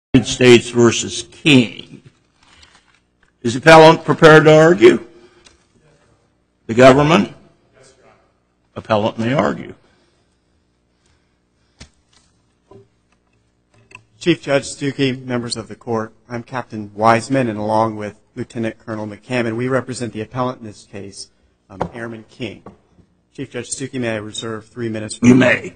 United States versus King. Is the appellant prepared to argue? The government? Yes, Your Honor. Appellant may argue. Chief Judge Stuckey, members of the court, I'm Captain Wiseman, and along with Lieutenant Colonel McCammon, we represent the appellant in this case, Airman King. Chief Judge Stuckey, may I reserve 3 minutes for you? May.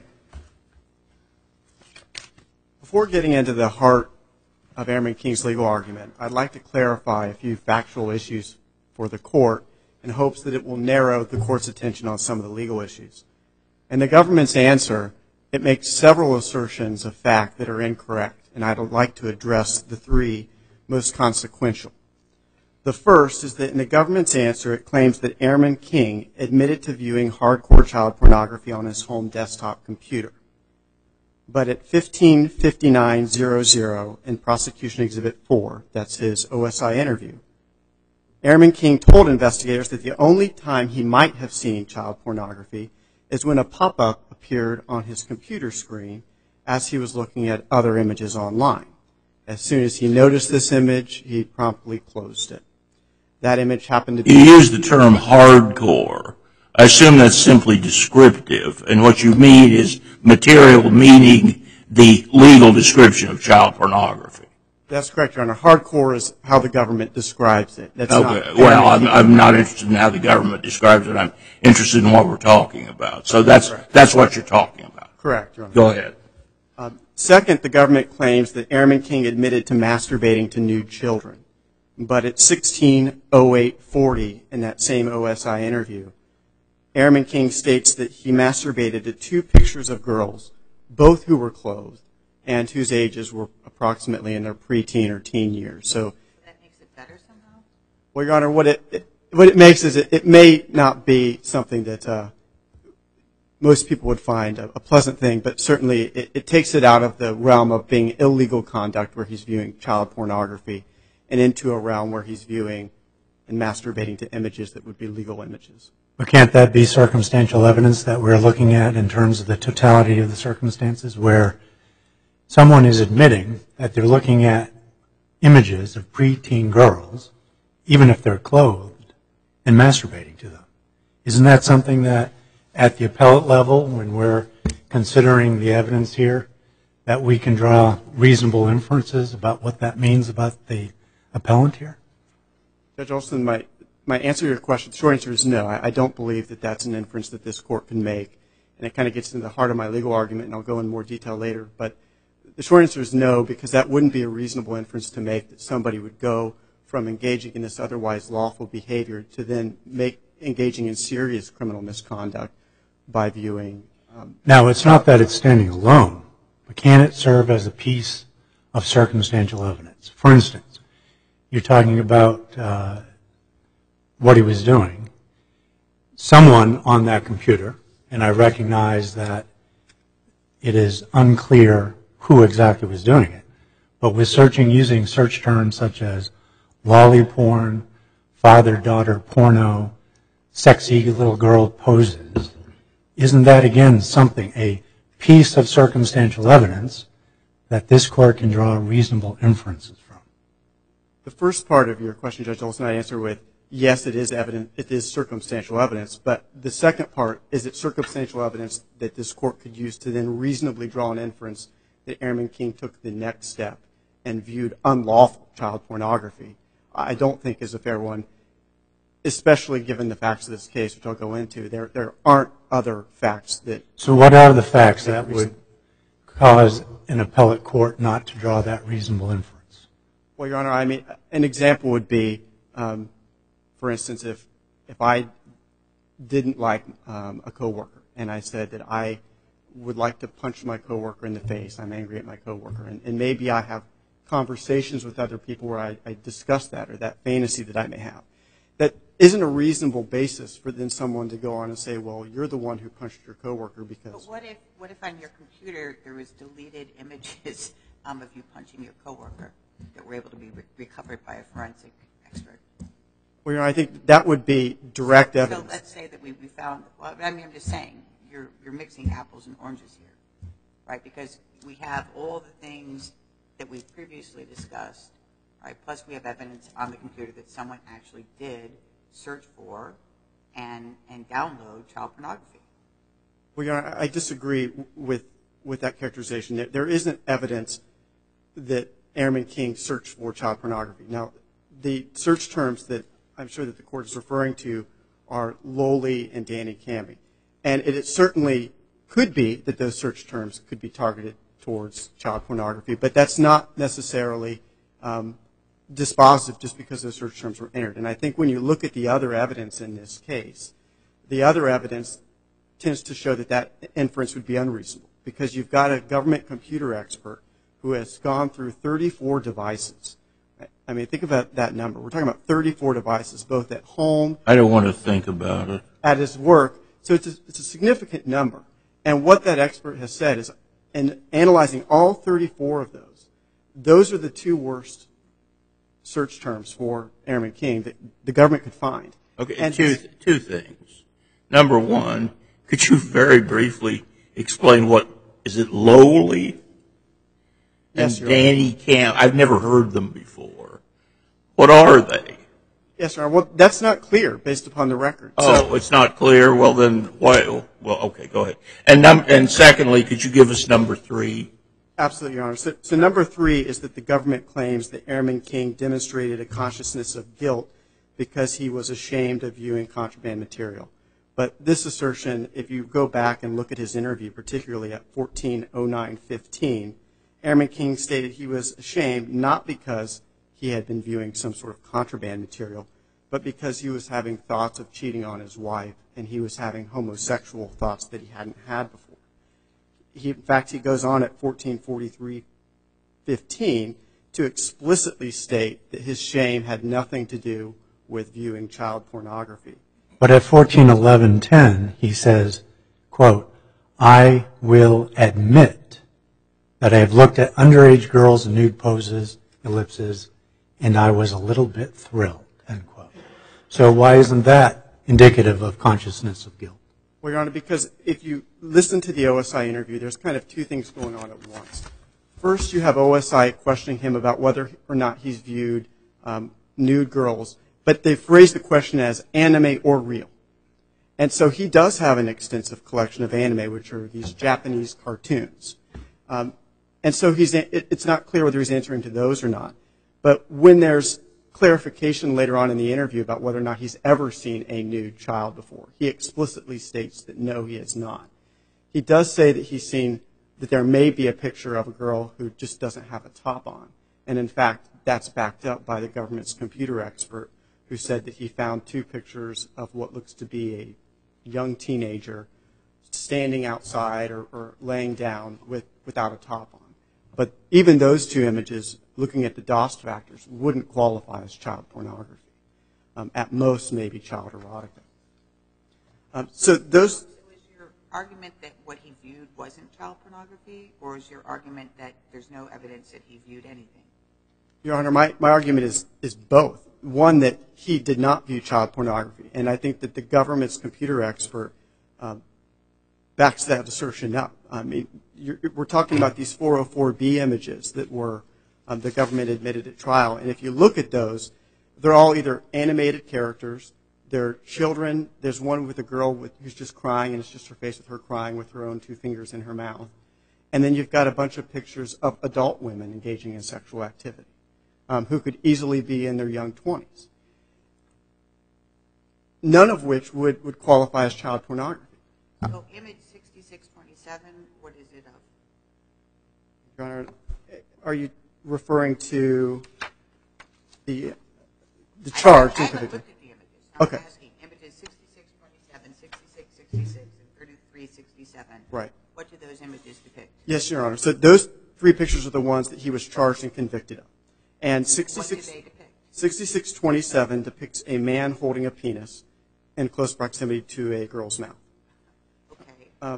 Before getting into the heart of Airman King's legal argument, I'd like to clarify a few factual issues for the court in hopes that it will narrow the court's attention on some of the legal issues. In the government's answer, it makes several assertions of fact that are incorrect, and I'd like to address the three most consequential. The first is that in the government's answer, it claims that Airman King admitted to viewing hardcore child pornography on his home desktop computer. But at 15:59:00 in Prosecution Exhibit 4, that's his OSI interview, Airman King told investigators that the only time he might have seen child pornography is when a pop-up appeared on his computer screen as he was looking at other images online. As soon as he noticed this image, he promptly closed it. That image happened to be... You used the term hardcore. I assume that's simply descriptive, and what you mean is material meaning the legal description of child pornography. That's correct, Your Honor. Hardcore is how the government describes it. That's okay. Well, I'm not interested in how the government describes it. I'm interested in what we're talking about. So that's what you're talking about. Correct, Your Honor. Go ahead. Second, the government claims that Airman King admitted to masturbating to nude children. But at 16:08:40 in that same OSI interview, Airman King states that he masturbated to two pictures of girls, both who were clothed, and whose ages were approximately in their preteen or teen years. So that makes it better somehow? Well, Your Honor, what it makes is it may not be something that most people would find a pleasant thing, but certainly it takes it out of the realm of being illegal conduct where he's viewing child pornography and into a realm where he's viewing and masturbating to images that would be legal images. But can't that be circumstantial evidence that we're looking at in terms of the totality of the circumstances where someone is admitting that they're looking at images of preteen girls, even if they're clothed, and masturbating to them? Isn't that something that at the appellate level, when we're considering the evidence here, that we can draw reasonable inferences about what that means about the appellant here? Judge Olson, my answer to your question, the short answer is no. I don't believe that that's an inference that this court can make. And it kind of gets into the heart of my legal argument, and I'll go in more detail later. But the short answer is no, because that wouldn't be a reasonable inference to make that somebody would go from engaging in this otherwise lawful behavior to then engaging in serious criminal misconduct by viewing. Now, it's not that it's standing alone, but can it serve as a piece of circumstantial evidence? For instance, you're talking about what he was doing. Someone on that computer, and I recognize that it is unclear who exactly was doing it, but was searching using search terms such as lolly porn, father-daughter porno, sexy little girl poses. Isn't that, again, something, a piece of circumstantial evidence that this court can draw reasonable inferences from? The first part of your question, Judge Olson, I answer with, yes, it is evident, it is circumstantial evidence. But the second part, is it circumstantial evidence that this court could use to then reasonably draw an inference that Airman King took the next step and viewed unlawful child pornography? I don't think is a fair one, especially given the facts of this case, which I'll go into. There aren't other facts that... So what are the facts that would cause an appellate court not to draw that reasonable inference? Well, Your Honor, I mean, an example would be, for instance, if I didn't like a coworker and I said that I would like to punch my coworker in the face, I'm angry at my coworker, and maybe I have conversations with other people where I discuss that or that fantasy that I may have. That isn't a reasonable basis for then someone to go on and say, well, you're the one who punched your coworker because... But what if on your computer there was deleted images of you punching your coworker that were able to be recovered by a forensic expert? Well, Your Honor, I think that would be direct evidence. So let's say that we found, well, I mean, I'm just saying, you're mixing apples and oranges here, right? Because we have all the things that we've previously discussed, right? Plus we have evidence on the computer that someone actually did search for and download child pornography. Well, Your Honor, I disagree with that characterization. There isn't evidence that Airman King searched for child pornography. Now, the search terms that I'm sure that the court is referring to are Loli and Danny Camby. And it certainly could be that those search terms could be targeted towards child pornography, but that's not necessarily dispositive just because those search terms were entered. And I think when you look at the other evidence in this case, the other evidence tends to show that that inference would be unreasonable because you've got a government computer expert who has gone through 34 devices. I mean, think about that number. We're talking about 34 devices, both at home. I don't want to think about it. At his work. So it's a significant number. And what that expert has said is, in analyzing all 34 of those are the two worst search terms for Airman King that the government could find. Okay, and two things. Number one, could you very briefly explain what, is it Loli Yes, and Your Honor. Danny Camby? I've never heard them before. What are they? Yes, Your Honor. Well, that's not clear based upon the record. Oh, it's not clear? Well, then, why? Well, okay, go ahead. And secondly, could you give us number 3? Absolutely, Your Honor. So number 3 is that the government claims that Airman King demonstrated a consciousness of guilt because he was ashamed of viewing contraband material. But this assertion, if you go back and look at his interview, particularly at 14:09:15, Airman King stated he was ashamed not because he had been viewing some sort of contraband material, but because he was having thoughts of cheating on his wife and he was having homosexual thoughts that he hadn't had before. In fact, he goes on at 14:43:15 to explicitly state that his shame had nothing to do with viewing child pornography. But at 14:11:10, he says, quote, I will admit that I have looked at underage girls in nude poses, ellipses, and I was a little bit thrilled, end quote. So why isn't that indicative of consciousness of guilt? Well, Your Honor, because if you listen to the OSI interview, there's kind of two things going on at once. First, you have OSI questioning him about whether or not he's viewed nude girls, but they phrase the question as anime or real. And so he does have an extensive collection of anime, which are these Japanese cartoons. And so it's not clear whether he's answering to those or not. But when there's clarification later on in the interview about whether or not he's ever seen a nude child before, he explicitly states that no, he has not. He does say that he's seen that there may be a picture of a girl who just doesn't have a top on. And in fact, that's backed up by the government's computer expert who said that he found 2 pictures of what looks to be a young teenager standing outside or laying down without a top on. But even those 2 images, looking at the DOST factors, wouldn't qualify as child pornography. At most, maybe child erotica. So those... So is your argument that what he viewed wasn't child pornography, or is your argument that there's no evidence that he viewed anything? Your Honor, my argument is both. One, that he did not view child pornography, and I think that the government's computer expert backs that assertion up. I mean, we're talking about these 404B images that were the government admitted at trial, and if you look at those, they're all either animated characters, they're children. There's one with a girl who's just crying, and it's just her face with her crying with her own 2 fingers in her mouth. And then you've got a bunch of pictures of adult women engaging in sexual activity. Who could easily be in their young 20s. None of which would qualify as child pornography. So image 6627, what is it of? Your Honor, are you referring to the charge? I haven't looked at the images. Okay. I'm asking images 6627, 6666, and 3367. Right. What do those images depict? Yes, Your Honor. So those 3 pictures are the ones that he was charged and convicted of. And What do they depict? 6627 depicts a man holding a penis in close proximity to a girl's mouth. Okay.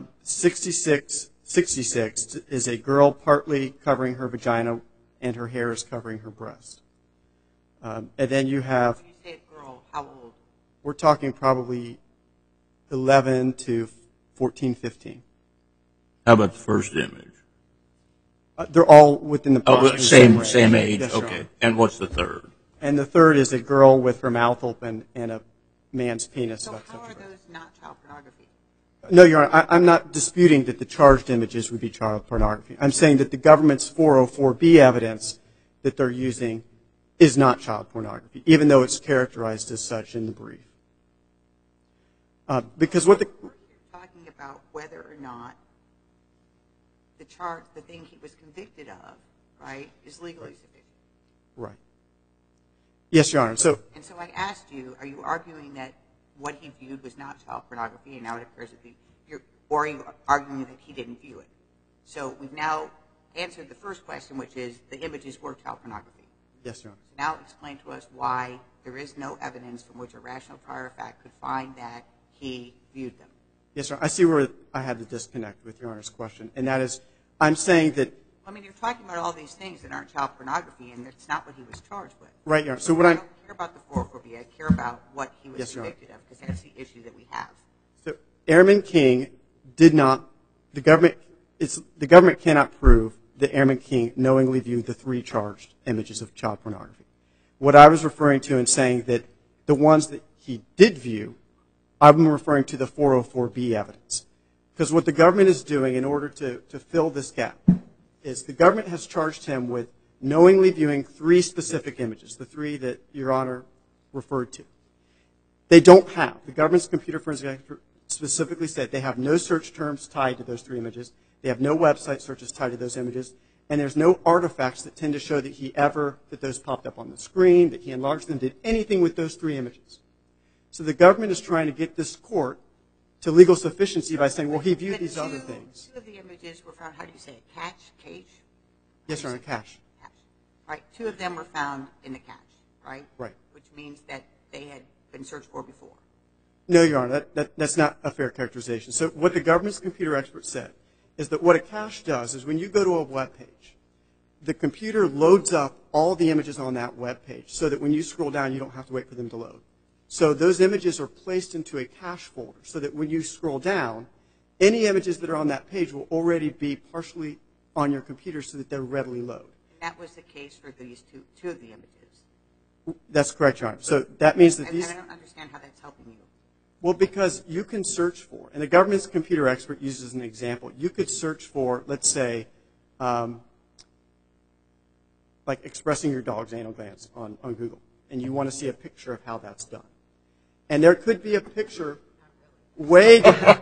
6666 is a girl partly covering her vagina and her hair is covering her breast. And then you have, When you say a girl, how old? we're talking probably 11 to 14, 15. How about the first image? They're all within the approximately range. Same age, Yes, Your okay. Honor. And what's the third? And the third is a girl with her mouth open and a man's penis. So about how are such a girth. those not child pornography? No, Your Honor, I'm not disputing that the charged images would be child pornography. I'm saying that the government's 404B evidence that they're using is not child pornography, even though it's characterized as such in the brief. Because what the... We're talking about whether or not the thing he was convicted of, right, is legally sufficient. Right. Yes, Your Honor. And so I asked you, are you arguing that what he viewed was not child pornography, and now it appears to be, or are you arguing that he didn't view it? So we've now answered the first question, which is the images were child pornography. Yes, Your Honor. So now explain to us why there is no evidence from which a rational prior fact could find that he viewed them. Yes, Your Honor. I see where I had the disconnect with Your Honor's question, and that is, I'm saying that... I mean, you're talking about all these things that aren't child pornography, and that's not what he was charged with. Right, Your Honor. So what I I'm... don't care about the 404B. I care about what he was Yes, Your Honor. convicted of, because that's the issue that we have. So Airman King did not... The government cannot prove that Airman King knowingly viewed the 3 charged images of child pornography. What I was referring to in saying that the ones that he did view, I'm referring to the 404B evidence. Because what the government is doing in order to fill this gap is the government has charged him with knowingly viewing 3 specific images, the 3 that Your Honor referred to. They don't have. The government's computer forensic expert specifically said they have no search terms tied to those 3 images. They have no website searches tied to those images. And there's no artifacts that tend to show that those popped up on the screen, that he enlarged them, did anything with those 3 images. So the government is trying to get this court to legal sufficiency by saying, well, he viewed these other things. 2 of the images were found, how do you say it, cache? Yes, Your Honor, cache. Cache. Right, 2 of them were found in the cache, right? Right. Which means that they had been searched for before. No, Your Honor, that's not a fair characterization. So what the government's computer expert said is that what a cache does is when you go to a web page, the computer loads up all the images on that web page so that when you scroll down, you don't have to wait for them to load. So those images are placed into a cache folder so that when you scroll down, any images that are on that page will already be partially on your computer so that they're readily load. And that was the case for these two of the images. That's correct, Your Honor. So that means that these... I don't understand how that's helping you. Well, because you can search for, and the government's computer expert uses an example, you could search for, let's say, like expressing your dog's anal glands on Google, and you want to see a picture of how that's done. And there could be a picture way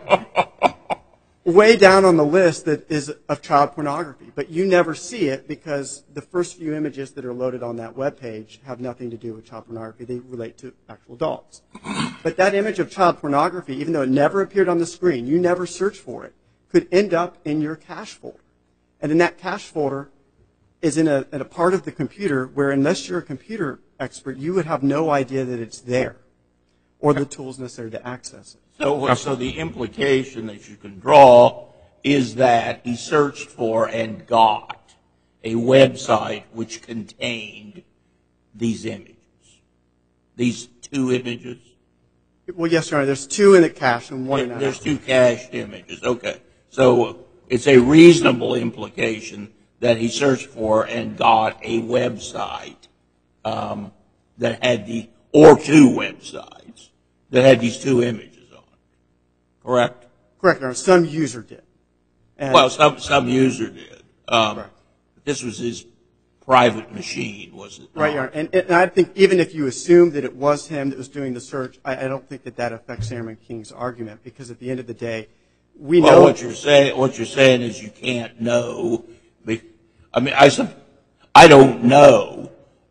down on the list that is of child pornography, but you never see it because the first few images that are loaded on that web page have nothing to do with child pornography. They relate to actual dogs. But that image of child pornography, even though it never appeared on the screen, you never searched for it, could end up in your cache folder. And in that cache folder is in a part of the computer where, unless you're a computer expert, you would have no idea that it's there or the tools necessary to access it. So the implication that you can draw is that he searched for and got a website which contained these images, these 2 images. Well, yes, Your Honor. There's 2 in the cache and 1 in the There's 2 cached images. Okay. So it's a reasonable implication that he searched for and got a website that had or 2 websites that had these 2 images on it. Correct? Correct, Your Honor. Some user did. And Well, some user did. Correct. This was his private machine, was it not? Right, Your Honor. And I think even if you assume that it was him that was doing the search, I don't think that affects Airman King's argument, because at the end of the day, we know... Well, what you're saying is you can't know. I mean, I don't know.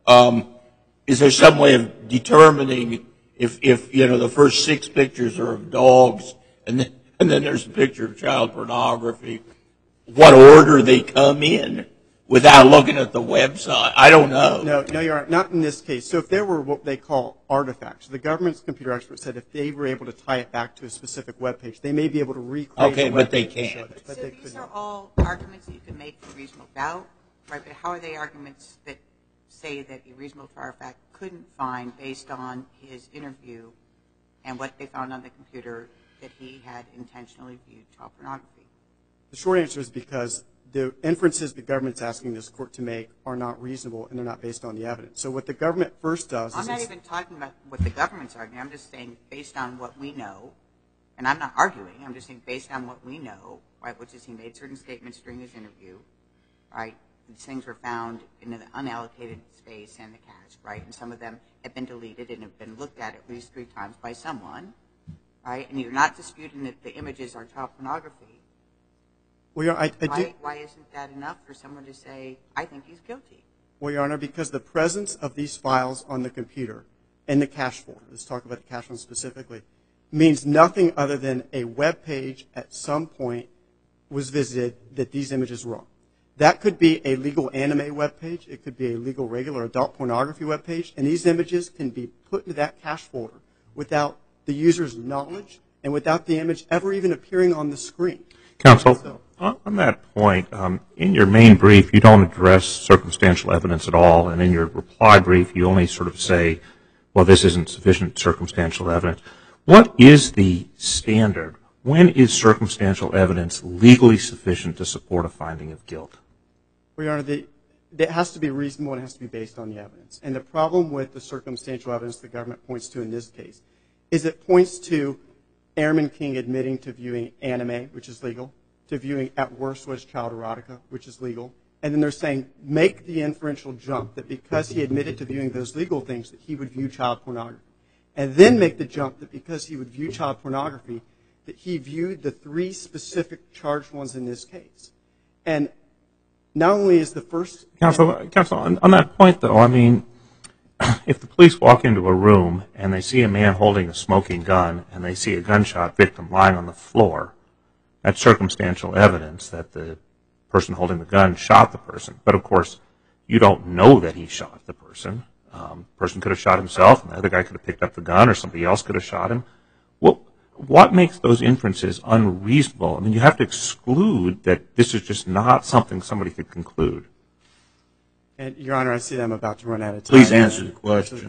Is there some way of determining if the first 6 pictures are of dogs and then there's a picture of child pornography, what order they come in without looking at the website? I don't know. No, Your Honor, not in this case. So if there were what they call artifacts, the government's computer expert said if they were able to tie it back to a specific web page, they may be able to recreate Okay, the but they web page to show can't. it, but So they these couldn't. are all arguments that you can make for reasonable doubt, right? But how are they arguments that say that a reasonable trial fact couldn't find, based on his interview and what they found on the computer, that he had intentionally viewed child pornography? The short answer is because the inferences the government's asking this court to make are not reasonable and they're not based on the evidence. So what the government first does is... I'm not even talking about what the government's arguing. I'm just saying based on what we know, and I'm not arguing, I'm just saying based on what we know, right, which is he made certain statements during his interview, right? These things were found in an unallocated space in the cache, right? And some of them have been deleted and have been looked at least 3 times by someone, right? And you're not disputing that the images are child pornography. Well, Your Honor, why isn't that enough for someone to say, I think he's guilty? Well, Your Honor, because the presence of these files on the computer in the cache folder, let's talk about the cache one specifically, means nothing other than a web page at some point was visited that these images were on. That could be a legal anime web page. It could be a legal regular adult pornography web page. And these images can be put into that cache folder without the user's knowledge and without the image ever even appearing on the screen. Counsel, on that point, in your main brief, you don't address circumstantial evidence at all. And in your reply brief, you only sort of say, well, this isn't sufficient circumstantial evidence. What is the standard? When is circumstantial evidence legally sufficient to support a finding of guilt? Well, Your Honor, it has to be reasonable and it has to be based on the evidence. And the problem with the circumstantial evidence the government points to in this case is it points to Airman King admitting to viewing anime, which is legal, to viewing at worst was child erotica, which is legal. And then they're saying make the inferential jump that because he admitted to viewing those legal things that he would view child pornography. And then make the jump that because he would view child pornography that he viewed the 3 specific charged ones in this case. And not only is the first... Counsel, on that point, though, I mean, if the police walk into a room and they see a man holding a smoking gun and they see a gunshot victim lying on the floor, that's circumstantial evidence that the person holding the gun shot the person. But, of course, you don't know that he shot the person. The person could have shot himself, and the other guy could have picked up the gun, or somebody else could have shot him. Well, what makes those inferences unreasonable? I mean, you have to exclude that this is just not something somebody could conclude. And, Your Honor, I see that I'm about to run out of time. Please answer the question.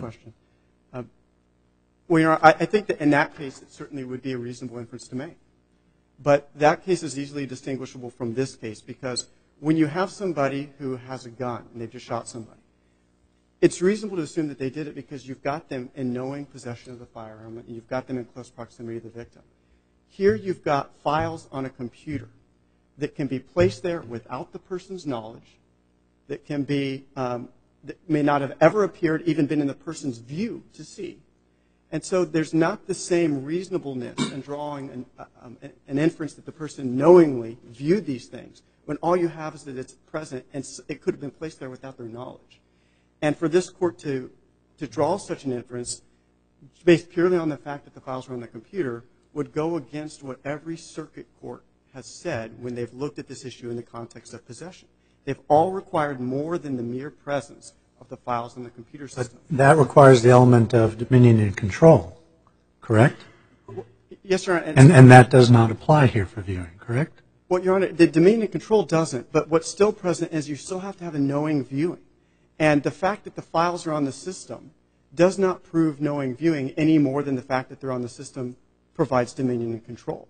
Well, Your Honor, I think that in that case it certainly would be a reasonable inference to make. But that case is easily distinguishable from this case because when you have somebody who has a gun and they've just shot somebody, it's reasonable to assume that they did it because you've got them in knowing possession of the firearm and you've got them in close proximity to the victim. Here you've got files on a computer that can be placed there without the person's knowledge, that can be, that may not have ever appeared, even been in the person's view to see. And so there's not the same reasonableness in drawing an inference that the person knowingly viewed these things when all you have is that it's present and it could have been placed there without their knowledge. And for this court to draw such an inference based purely on the fact that the files were on the computer would go against what every circuit court has said when they've looked at this issue in the context of possession. They've all required more than the mere presence of the files in the computer system. But that requires the element of dominion and control, correct? Yes, Your Honor. And that does not apply here for viewing, correct? Well, Your Honor, the dominion and control doesn't, but what's still present is you still have to have a knowing viewing. And the fact that the files are on the system does not prove knowing viewing any more than the fact that they're on the system provides dominion and control.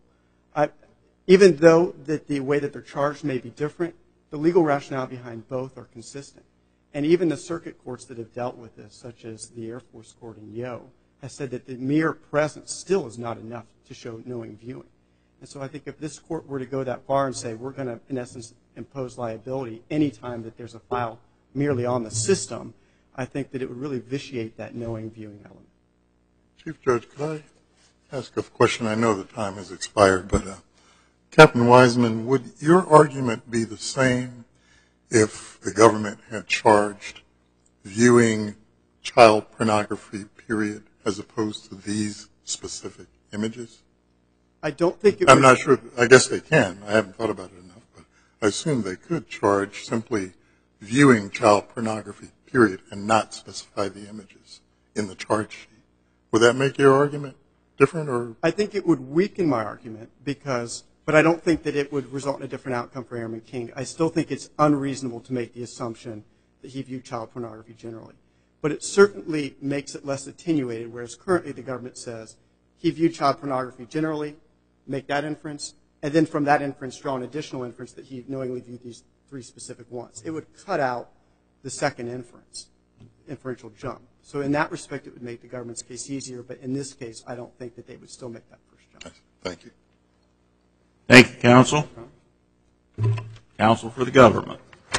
Even though that the way that they're charged may be different, the legal rationale behind both are consistent. And even the circuit courts that have dealt with this, such as the Air Force Court in Yo, has said that the mere presence still is not enough to show knowing viewing. And so I think if this court were to go that far and say we're going to, in essence, impose liability any time that there's a file merely on the system, I think that it would really vitiate that knowing viewing element. Chief Judge, could I ask a question? I know the time has expired, but Captain Wiseman, would your argument be the same if the government had charged viewing child pornography, period, as opposed to these specific images? I don't think it would. I'm not sure. I guess they can. I haven't thought about it enough, but I assume they could charge simply viewing child pornography, period, and not specify the images in the charge sheet. Would that make your argument different? Or? I think it would weaken my argument but I don't think that it would result in a different outcome for Airman King. I still think it's unreasonable to make the assumption that he viewed child pornography generally. But it certainly makes it less attenuated, whereas currently the government says he viewed child pornography generally, make that inference, and then from that inference draw an additional inference that he knowingly viewed these 3 specific ones. It would cut out the second inferential jump. So in that respect, it would make the government's case easier, but in this case, I don't think that they would still make that first jump. Thank you. Thank you, counsel. Counsel for the government.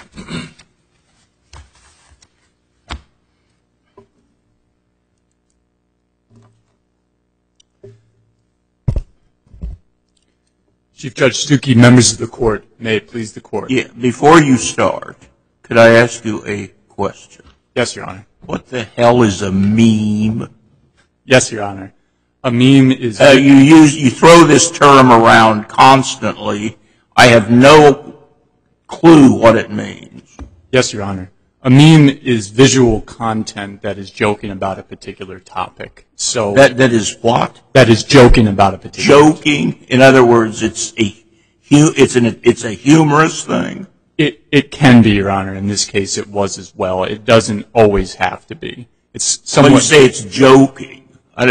Chief Judge Stuckey, members of the court, may it please the court. Yeah, before you start, could I ask you a question? Yes, Your Honor. What the hell is a meme? Yes, Your Honor. A meme is... You throw this term around constantly. I have no clue what it means. Yes, Your Honor. A meme is visual content that is joking about a particular topic. So that is what? That is joking about a particular joking. In other words, it's a humorous thing. It can be, Your Honor. In this case, it was as well. It doesn't always have to be. It's somewhat. When you say it's joking,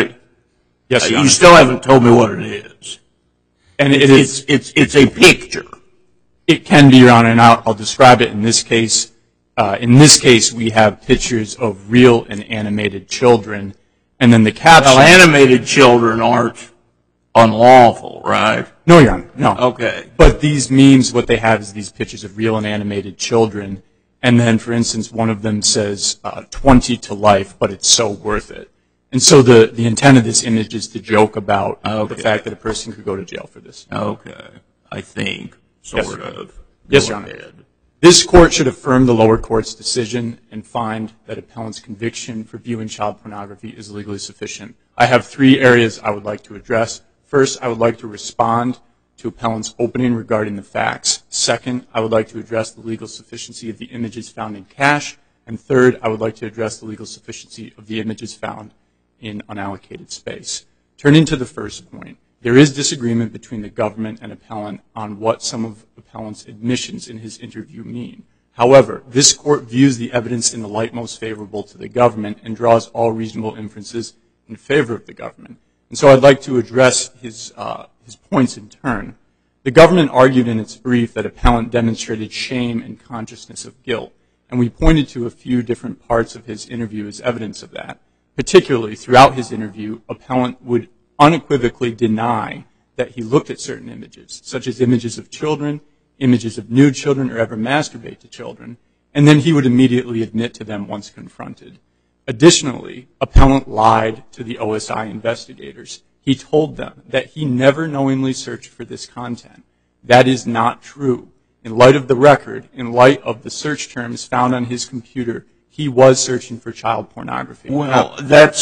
yes, Your Honor. You still haven't told me what it is. And it's a picture. It can be, Your Honor, and I'll describe it in this case. In this case, we have pictures of real and animated children, and then the caption. Well, animated children aren't unlawful, right? No, Your Honor, no. Okay. But these memes, what they have is these pictures of real and animated children, and then, for instance, one of them says 20 to life, but it's so worth it. And so the intent of this image is to joke about the fact that a person could go to jail for this. Okay. I think, sort of. Yes, Your Honor. This court should affirm the lower court's decision and find that appellant's conviction for viewing child pornography is legally sufficient. I have 3 areas I would like to address. First, I would like to respond to appellant's opening regarding the facts. Second, I would like to address the legal sufficiency of the images found in cache. And third, I would like to address the legal sufficiency of the images found in unallocated space. Turning to the first point, there is disagreement between the government and appellant on what some of appellant's admissions in his interview mean. However, this court views the evidence in the light most favorable to the government and draws all reasonable inferences in favor of the government. And so I'd like to address his points in turn. The government argued in its brief that appellant demonstrated shame and consciousness of guilt, and we pointed to a few different parts of his interview as evidence of that. Particularly, throughout his interview, appellant would unequivocally deny that he looked at certain images, such as images of children, images of nude children, or ever masturbate to children, and then he would immediately admit to them once confronted. Additionally, appellant lied to the OSI investigators. He told them that he never knowingly searched for this content. That is not true. In light of the record, in light of the search terms found on his computer, he was searching for child pornography. Well,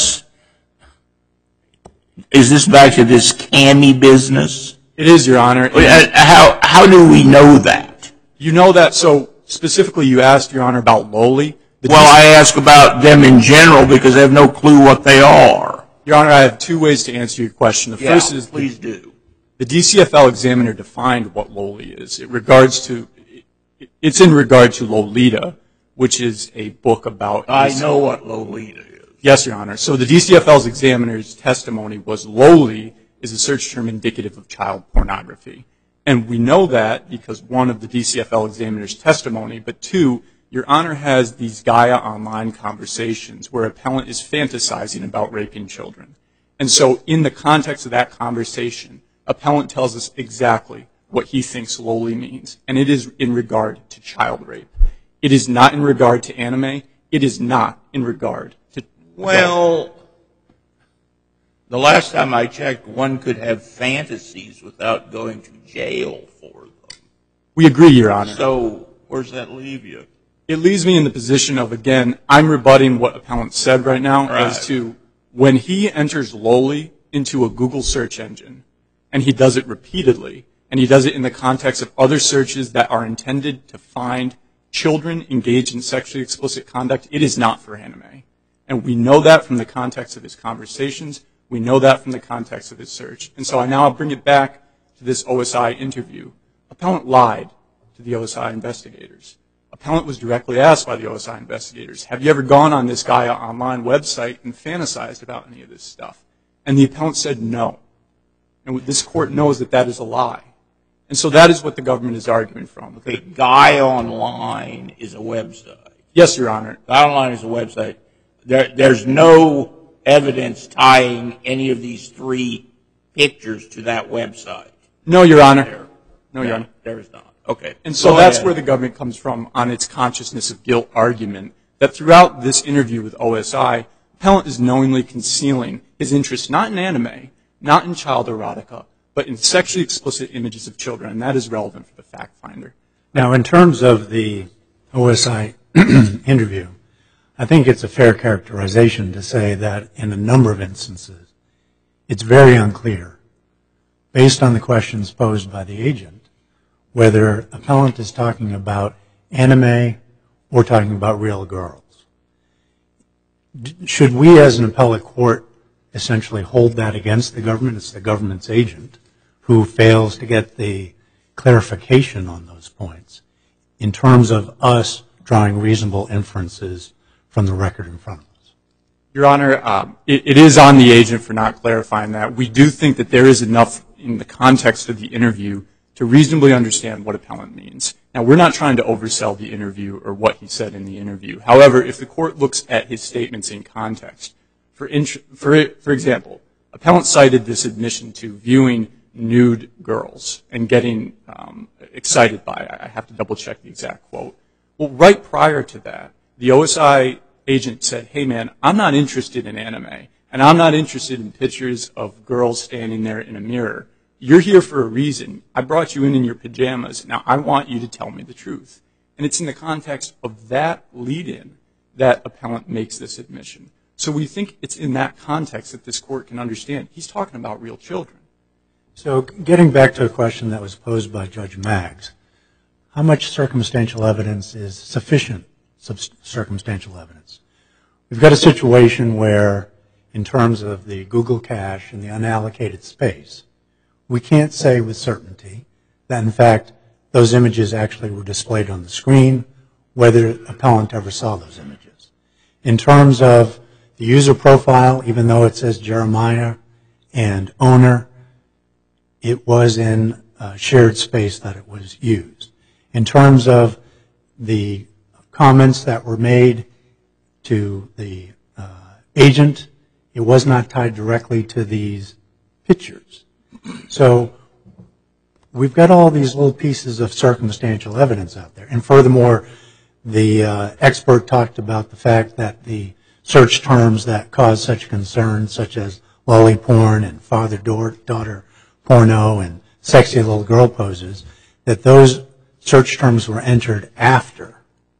is this back to this Cammy business? It is, Your Honor. How do we know that? You know that, so specifically you asked, Your Honor, about Lowly. Well, I ask about them in general because I have no clue what they are. Your Honor, I have 2 ways to answer your question. The first is please do. The DCFL examiner defined what Lowly is. It's in regard to Lolita, which is a book about... I know what Lolita is. Yes, Your Honor. So the DCFL's examiner's testimony was Lowly is a search term indicative of child pornography. And we know that because 1 of the DCFL examiner's testimony, but 2, Your Honor has these Gaia online conversations where appellant is fantasizing about raping children. And so in the context of that conversation, appellant tells us exactly what he thinks Lowly means. And it is in regard to child rape. It is not in regard to anime. It is not in regard to... Well, the last time I checked, one could have fantasies without going to jail for them. We agree, Your Honor. So where does that leave you? It leaves me in the position of, again, I'm rebutting what appellant said right now as to when he enters Lowly into a Google search engine, and he does it repeatedly, and he does it in the context of other searches that are intended to find children engaged in sexually explicit conduct, it is not for anime. And we know that from the context of his conversations. We know that from the context of his search. And so I now bring it back to this OSI interview. Appellant lied to the OSI investigators. Appellant was directly asked by the OSI investigators, have you ever gone on this Gaia online website and fantasized about any of this stuff? And the appellant said no. And this court knows that that is a lie. And so that is what the government is arguing from. Okay, Guy Online is a website. Yes, Your Honor. Guy Online is a website. There's no evidence tying any of these three pictures to that website. No, Your Honor. No, Your Honor. There is not. Okay. And so that's where the government comes from on its consciousness of guilt argument, that throughout this interview with OSI, appellant is knowingly concealing his interest not in anime, not in child erotica, but in sexually explicit images of children, and that is relevant for the fact finder. Now, in terms of the OSI interview, I think it's a fair characterization to say that in a number of instances, it's very unclear, based on the questions posed by the agent, whether appellant is talking about anime or talking about real girls. Should we as an appellate court essentially hold that against the government? It's the government's agent who fails to get the clarification on those points in terms of us drawing reasonable inferences from the record in front of us. Your Honor, it is on the agent for not clarifying that. We do think that there is enough in the context of the interview to reasonably understand what appellant means. Now, we're not trying to oversell the interview or what he said in the interview. However, if the court looks at his statements in context, for example, appellant cited this admission to viewing nude girls and getting excited by it. I have to double check the exact quote. Well, right prior to that, the OSI agent said, hey man, I'm not interested in anime, and I'm not interested in pictures of girls standing there in a mirror. You're here for a reason. I brought you in your pajamas. Now I want you to tell me the truth. And it's in the context of that lead-in that appellant makes this admission. So we think it's in that context that this court can understand he's talking about real children. So getting back to a question that was posed by Judge Maggs, how much circumstantial evidence is sufficient circumstantial evidence? We've got a situation where, in terms of the Google cache and the unallocated space, we can't say with certainty that, in fact, those images actually were displayed on the screen, whether appellant ever saw those images. In terms of the user profile, even though it says Jeremiah and owner, it was in shared space that it was used. In terms of the comments that were made to the agent, it was not tied directly to these pictures. So we've got all these little pieces of circumstantial evidence out there. And furthermore, the expert talked about the fact that the search terms that cause such concern, such as lolly porn and father-daughter porno and sexy little girl poses, that those search terms were entered after.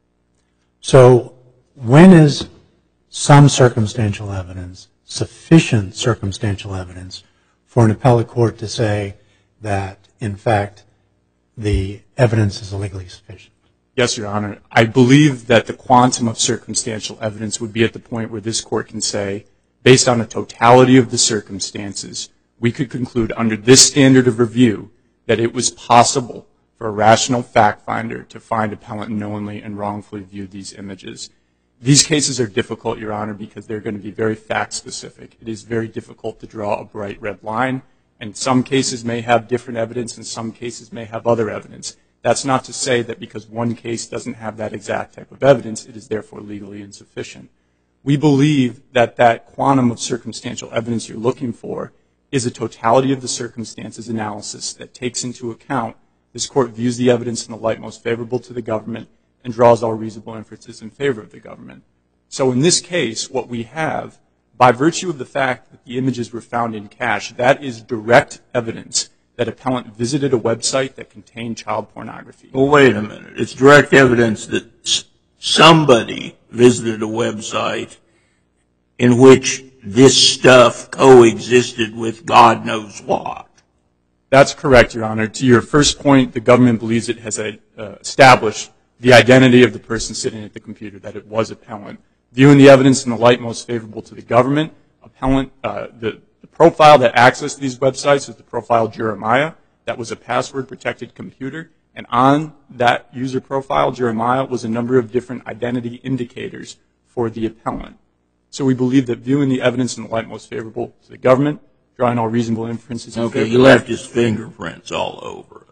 So when is some circumstantial evidence sufficient circumstantial evidence for an appellate court to say that, in fact, the evidence is legally sufficient? Yes, Your Honor. I believe that the quantum of circumstantial evidence would be at the point where this court can say, based on the totality of the circumstances, we could conclude under this standard of review that it was possible for a rational fact finder to find appellant knowingly and wrongfully viewed these images. These cases are difficult, Your Honor, because they're going to be very fact specific. It is very difficult to draw a bright red line, and some cases may have different evidence and some cases may have other evidence. That's not to say that because one case doesn't have that exact type of evidence, it is therefore legally insufficient. We believe that that quantum of circumstantial evidence you're looking for is a totality of the circumstances analysis that takes into account this court views the evidence in the light most favorable to the government and draws all reasonable inferences in favor of the government. So in this case, what we have, by virtue of the fact that the images were found in cache, that is direct evidence that appellant visited a website that contained child pornography. Well, wait a minute. It's direct evidence that somebody visited a website in which this stuff coexisted with God knows what. That's correct, Your Honor. To your first point, the government believes it has established the identity of the person sitting at the computer, that it was appellant. Viewing the evidence in the light most favorable to the government, appellant, the profile that accessed these websites was the profile Jeremiah. That was a password-protected computer. And on that user profile, Jeremiah, was a number of different identity indicators for the appellant. So we believe that viewing the evidence in the light most favorable to the government, drawing all reasonable inferences in favor. Okay, he left his fingerprints all over it.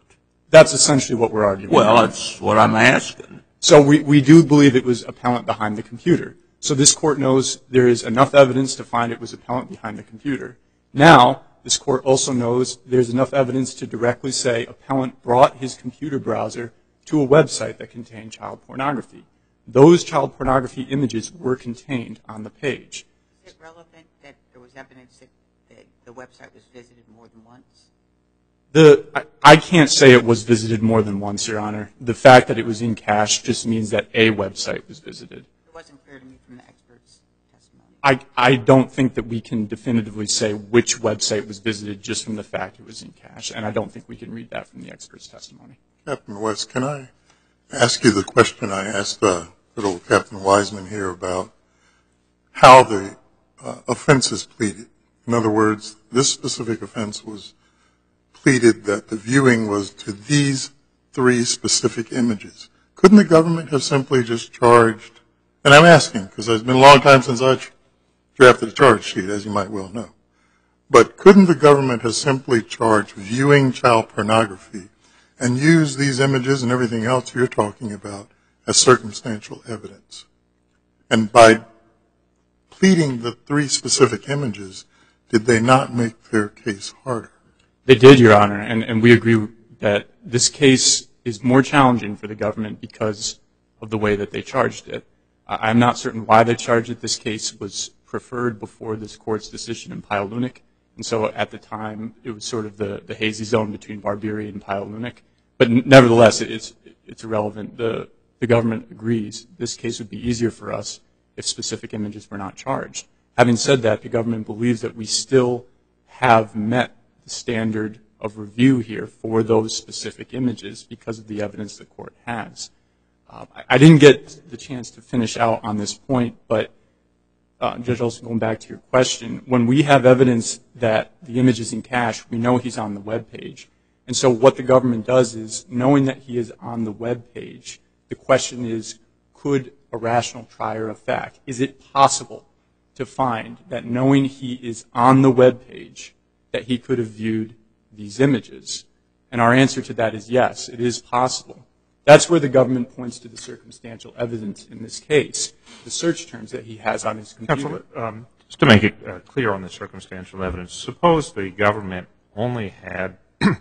That's essentially what we're arguing. Well, that's what I'm asking. So we do believe it was appellant behind the computer. So this court knows there is enough evidence to find it was appellant behind the computer. Now, this court also knows there's enough evidence to directly say appellant brought his computer browser to a website that contained child pornography. Those child pornography images were contained on the page. Is it relevant that there was evidence that the website was visited more than once? I can't say it was visited more than once, Your Honor. The fact that it was in cache just means that a website was visited. It wasn't clear to me from the expert's testimony. I don't think that we can definitively say which website was visited just from the fact it was in cache, and I don't think we can read that from the expert's testimony. Captain West, can I ask you the question I asked good old Captain Wiseman here about how the offense is pleaded? In other words, this specific offense was pleaded that the viewing was to these 3 specific images. Couldn't the government have simply just charged, and I'm asking because it's been a long time since I drafted a charge sheet, as you might well know, but couldn't the government have simply charged viewing child pornography and used these images and everything else you're talking about as circumstantial evidence? And by pleading the 3 specific images, did they not make their case harder? They did, Your Honor, and we agree that this case is more challenging for the government because of the way that they charged it. I'm not certain why they charged it. This case was preferred before this court's decision in Pyle-Lunik, and so at the time it was sort of the hazy zone between Barbieri and Pyle-Lunik. But nevertheless, it's irrelevant. The government agrees this case would be easier for us if specific images were not charged. Having said that, the government believes that we still have met the standard of review here for those specific images because of the evidence the court has. I didn't get the chance to finish out on this point, but Judge Olson, going back to your question, when we have evidence that the image is in cache, we know he's on the web page. And so what the government does is, knowing that he is on the web page, the question is, could a rational trier of fact, is it possible to find that knowing he is on the web page, that he could have viewed these images? And our answer to that is yes, it is possible. That's where the government points to the circumstantial evidence in this case, the search terms that he has on his computer. Counsel, just to make it clear on the circumstantial evidence, suppose the government only had, there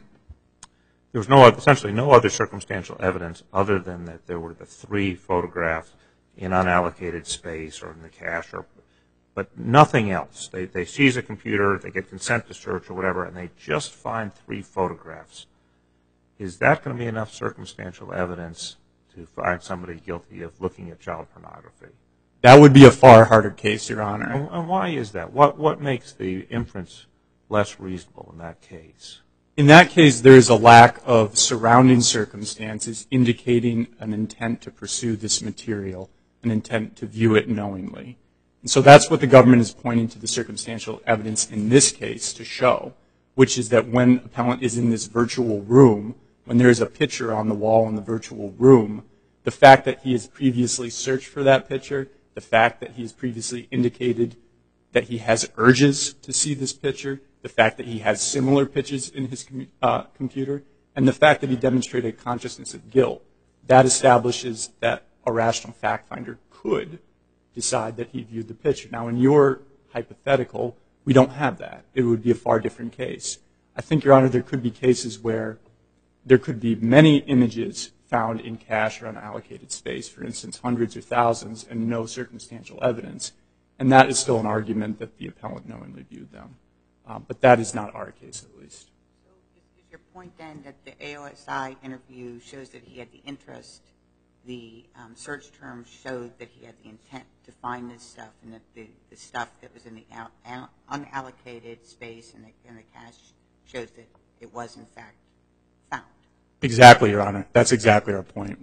was essentially no other circumstantial evidence other than that there were the 3 photographs in unallocated space or in the cache, but nothing else. They seize a computer, they get consent to search or whatever, and they just find 3 photographs. Is that going to be enough circumstantial evidence to find somebody guilty of looking at child pornography? That would be a far harder case, Your Honor. And why is that? What makes the inference less reasonable in that case? In that case, there is a lack of surrounding circumstances indicating an intent to pursue this material, an intent to view it knowingly. And so that's what the government is pointing to the circumstantial evidence in this case to show, which is that when an appellant is in this virtual room, when there is a picture on the wall in the virtual room, the fact that he has previously searched for that picture, the fact that he has previously indicated that he has urges to see this picture, the fact that he has similar pictures in his computer, and the fact that he demonstrated consciousness of guilt, that establishes that a rational fact finder could decide that he viewed the picture. Now, in your hypothetical, we don't have that. It would be a far different case. I think, Your Honor, there could be cases where there could be many images found in cache or unallocated space, for instance, hundreds or thousands, and no circumstantial evidence. And that is still an argument that the appellant knowingly viewed them. But that is not our case, at least. So is your point then that the AOSI interview shows that he had the interest, the search terms showed that he had the intent to find this stuff, and that the stuff that was in the unallocated space and the cache shows that it was, in fact, found? Exactly, Your Honor. That's exactly our point.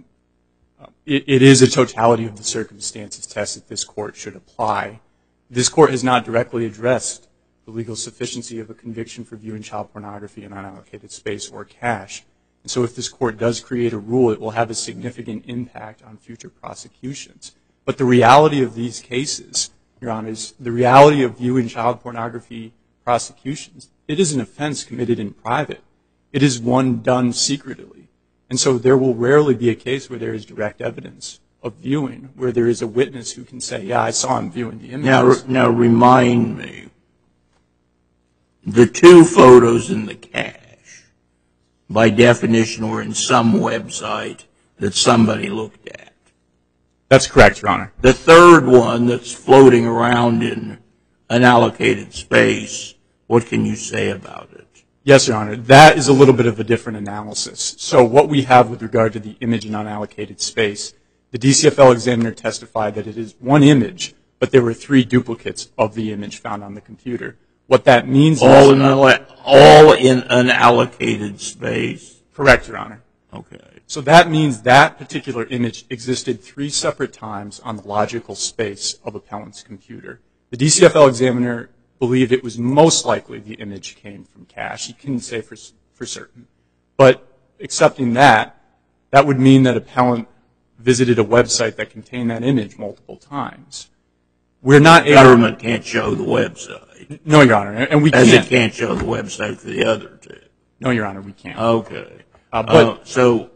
It is a totality of the circumstances test that this court should apply. This court has not directly addressed the legal sufficiency of a conviction for viewing child pornography in unallocated space or cache. And so if this court does create a rule, it will have a significant impact on future prosecutions. But the reality of these cases, Your Honor, is the reality of viewing child pornography prosecutions. It is an offense committed in private. It is one done secretly. And so there will rarely be a case where there is direct evidence of viewing, where there is a witness who can say, yeah, I saw him viewing the images. Now remind me, the two photos in the cache, by definition, were in some website that somebody looked at. That's correct, Your Honor. The third one that's floating around in unallocated space, what can you say about it? Yes, Your Honor. That is a little bit of a different analysis. So what we have with regard to the image in unallocated space, the DCFL examiner testified that it is one image, but there were 3 duplicates of the image found on the computer. What that means all is... all in unallocated space? Correct, Your Honor. Okay. So that means that particular image existed 3 separate times on the logical space of appellant's computer. The DCFL examiner believed it was most likely the image came from cache. He couldn't say for certain. But accepting that, that would mean that appellant visited a website that contained that image multiple times. We're not able... Government can't show the website. No, Your Honor, and we can't. As it can't show the website for the other 2. No, Your Honor, we can't. Okay. So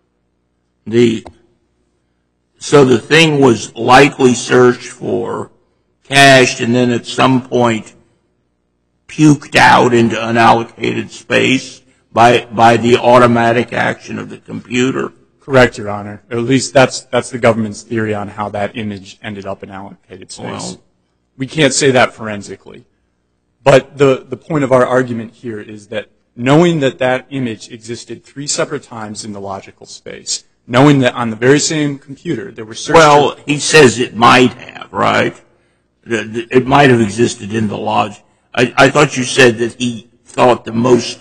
the thing was likely searched for, cached, and then at some point puked out into unallocated space by the automatic action of the computer. Correct, Your Honor. At least that's the government's theory on how that image ended up in allocated space. Well, we can't say that forensically. But the point of our argument here is that knowing that that image existed 3 separate times in the logical space, knowing that on the very same computer there were search... Well, he says it might have, right? It might have existed in the log. I thought you said that he thought the most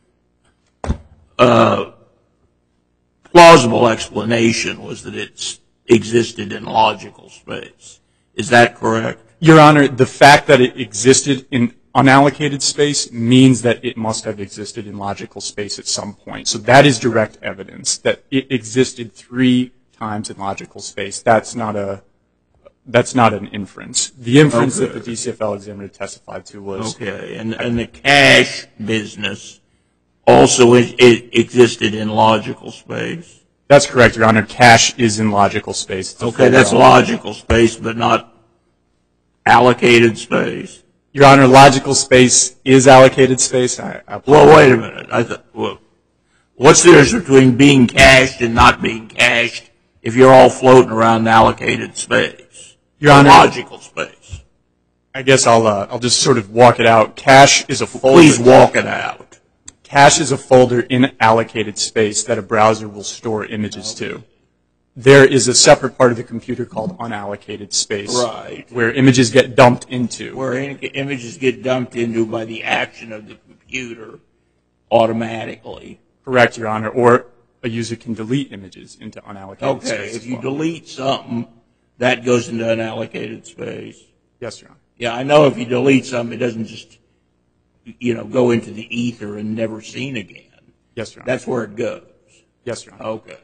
plausible explanation was that it existed in logical space. Is that correct? Your Honor, the fact that it existed in unallocated space means that it must have existed in logical space at some point. So that is direct evidence that it existed 3 times in logical space. That's not an inference. The inference that the DCFL examiner testified to was... Okay, and the cache business also it existed in logical space? That's correct, Your Honor. Cache is in logical space. Okay, that's logical space, but not allocated space? Your Honor, logical space is allocated space. Well, wait a minute. What's the difference between being cached and not being cached if you're all floating around allocated space? Your Honor, logical space. I guess I'll just sort of walk it out. Cache is a folder. Please walk it out. Cache is a folder in allocated space that a browser will store images to. There is a separate part of the computer called unallocated space, right, where images get dumped into. Where images get dumped into by the action of the computer automatically. Correct, Your Honor. Or a user can delete images into unallocated space. Okay, if you delete something, that goes into unallocated space. Yes, Your Honor. Yeah, I know if you delete something, it doesn't just, go into the ether and never seen again. Yes, Your Honor. That's where it goes. Yes, Your Honor. Okay.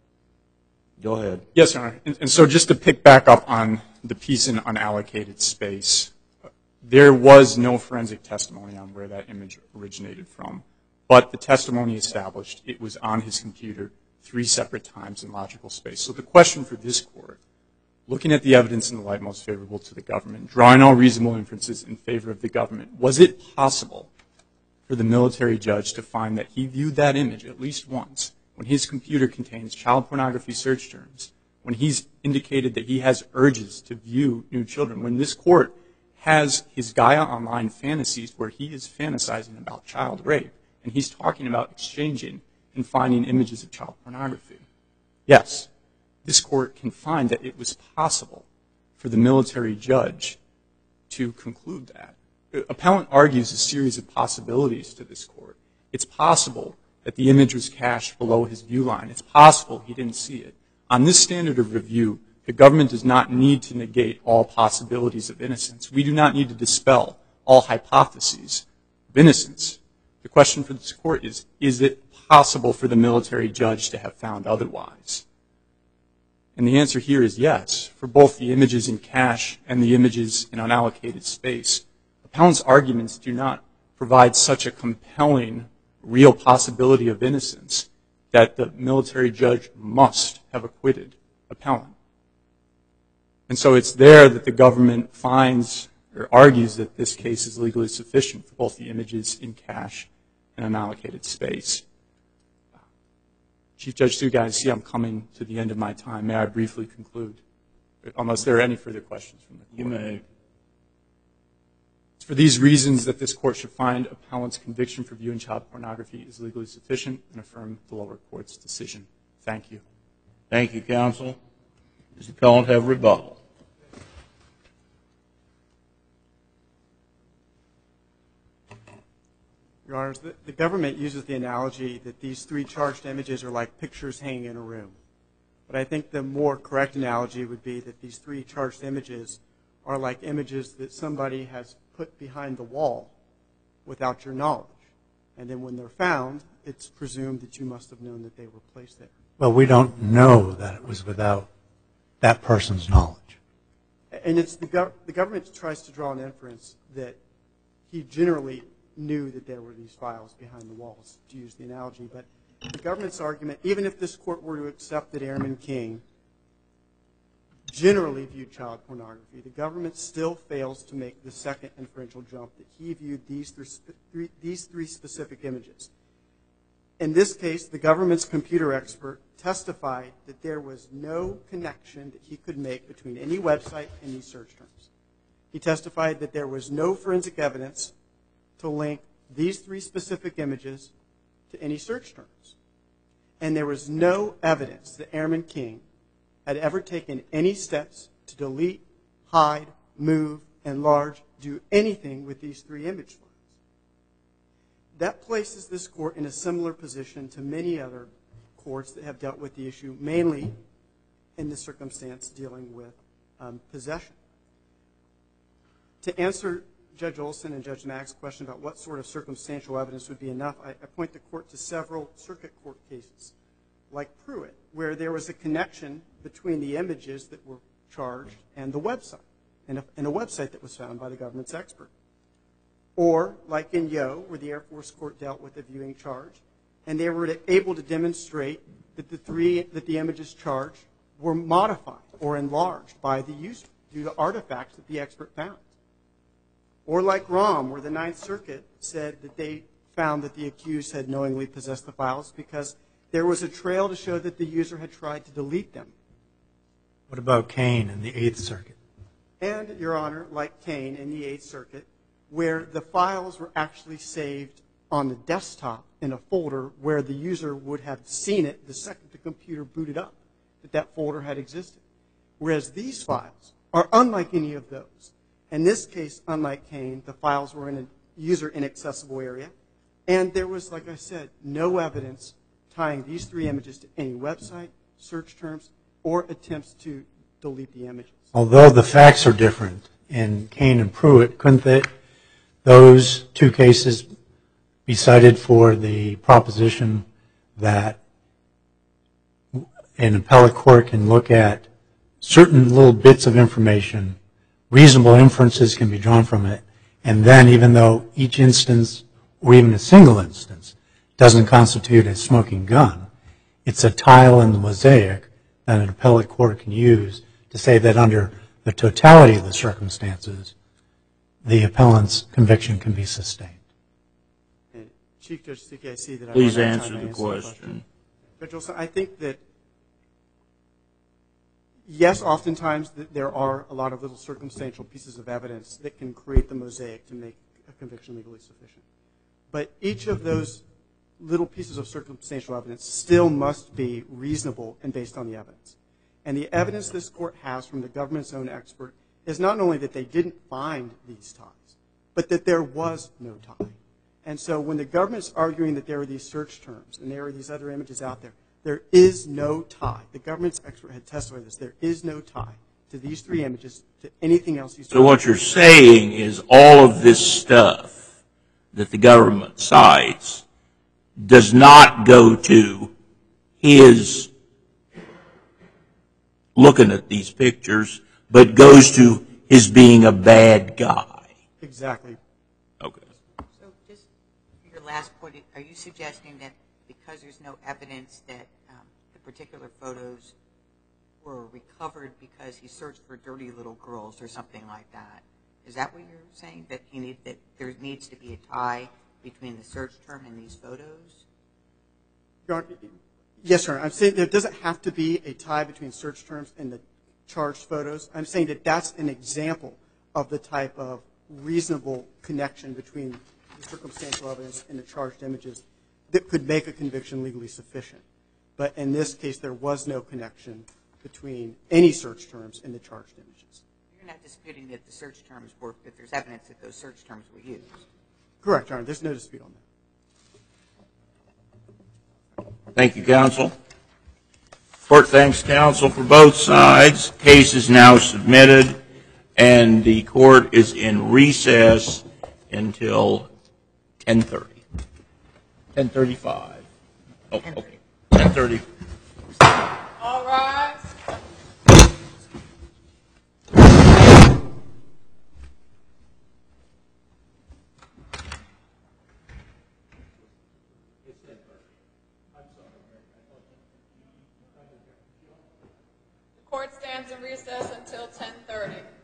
Go ahead. Yes, Your Honor. And so just to pick back up on the piece in unallocated space, there was no forensic testimony on where that image originated from, but the testimony established it was on his computer 3 separate times in logical space. So the question for this court, looking at the evidence in the light most favorable to the government, drawing all reasonable inferences in favor of the government, was it possible for the military judge to find that he viewed that image at least once when his computer contains child pornography search terms, when he's indicated that he has urges to view nude children, when this court has his Gaia Online fantasies where he is fantasizing about child rape, and he's talking about exchanging and finding images of child pornography? Yes, this court can find that it was possible for the military judge to conclude that. Appellant argues a series of possibilities to this court. It's possible that the image was cached below his view line. It's possible he didn't see it. On this standard of review, the government does not need to negate all possibilities of innocence. We do not need to dispel all hypotheses of innocence. The question for this court is it possible for the military judge to have found otherwise? And the answer here is yes, for both the images in cache and the images in unallocated space. Appellant's arguments do not provide such a compelling real possibility of innocence that the military judge must have acquitted appellant. And so it's there that the government finds or argues that this case is legally sufficient for both the images in cache and unallocated space. Chief Judge Suga, I see I'm coming to the end of my time. May I briefly conclude? Unless there are any further questions from the court. You may. It's for these reasons that this court should find appellant's conviction for viewing child pornography is legally sufficient and affirm the lower court's decision. Thank you. Thank you, counsel. Does the appellant have rebuttal? Your Honors, the government uses the analogy that these three charged images are like pictures hanging in a room. But I think the more correct analogy would be that these three charged images are like images that somebody has put behind the wall without your knowledge. And then when they're found, it's presumed that you must have known that they were placed there. Well, we don't know that it was without that person's knowledge. And it's the government tries to draw an inference that he generally knew that there were these files behind the walls, to use the analogy. But the government's argument, even if this court were to accept that Airman King generally viewed child pornography, the government still fails to make the second inferential jump that he viewed these three specific images. In this case, the government's computer expert testified that there was no connection that he could make between any website and these search terms. He testified that there was no forensic evidence to link these three specific images to any search terms. And there was no evidence that Airman King had ever taken any steps to delete, hide, move, enlarge, do anything with these three image files. That places this court in a similar position to many other courts that have dealt with the issue, mainly in the circumstance dealing with possession. To answer Judge Olson and Judge Mack's question about what sort of circumstantial evidence would be enough, I point the court to several circuit court cases, like Pruitt, where there was a connection between the images that were charged and the website, and a website that was found by the government's expert. Or, like in Yo, where the Air Force Court dealt with a viewing charge, and they were able to demonstrate that the images charged were modified or enlarged by the user due to artifacts that the expert found. Or like Rahm, where the Ninth Circuit said that they found that the accused had knowingly possessed the files because there was a trail to show that the user had tried to delete them. What about Kane in the Eighth Circuit? And, Your Honor, like Kane in the Eighth Circuit, where the files were actually saved on the desktop in a folder where the user would have seen it the second the computer booted up, that folder had existed. Whereas these files are unlike any of those. In this case, unlike Kane, the files were in a user-inaccessible area, and there was, like I said, no evidence tying these three images to any website, search terms, or attempts to delete the images. Although the facts are different in Kane and Pruitt, couldn't those two cases be cited for the proposition that an appellate court can look at certain little bits of information, reasonable inferences can be drawn from it, and then even though each instance, or even a single instance, doesn't constitute a smoking gun, it's a tile in the mosaic that an appellate court can use to say that under the totality of the circumstances, the appellant's conviction can be sustained. And Chief Judge Stuckey, I see that Please answer the question. Judge Olson, I think that, yes, oftentimes there are a lot of little circumstantial pieces of evidence that can create the mosaic to make a conviction legally sufficient. But each of those little pieces of circumstantial evidence still must be reasonable and based on the evidence. And the evidence this court has from the government's own expert is not only that they didn't find these ties, but that there was no tie. And so when the government's arguing that there are these search terms and there are these other images out there, there is no tie. The government's expert had testified this. There is no tie to these three images to anything else you saw. So what you're saying is all of this stuff that the government cites does not go to his looking at these pictures, but goes to his being a bad guy. Exactly. Okay. So just for your last point, are you suggesting that because there's no evidence that the particular photos were recovered because he searched for dirty little girls or something like that. Is that what you're saying, that there needs to be a tie between the search term and these photos? Yes, Your Honor. I'm saying there doesn't have to be a tie between search terms and the charged photos. I'm saying that that's an example of the type of reasonable connection between the circumstantial evidence and the charged images that could make a conviction legally sufficient. But in this case, there was no connection between any search terms and the charged images. You're not disputing that the search terms were, that there's evidence that those search terms were used? Correct, Your Honor. There's no dispute on that. Thank you, counsel. Court thanks counsel for both sides. Case is now submitted, and the court is in recess until 10:30. 10:35. Oh, okay. 10:30. All rise. The court stands in recess until 10:30.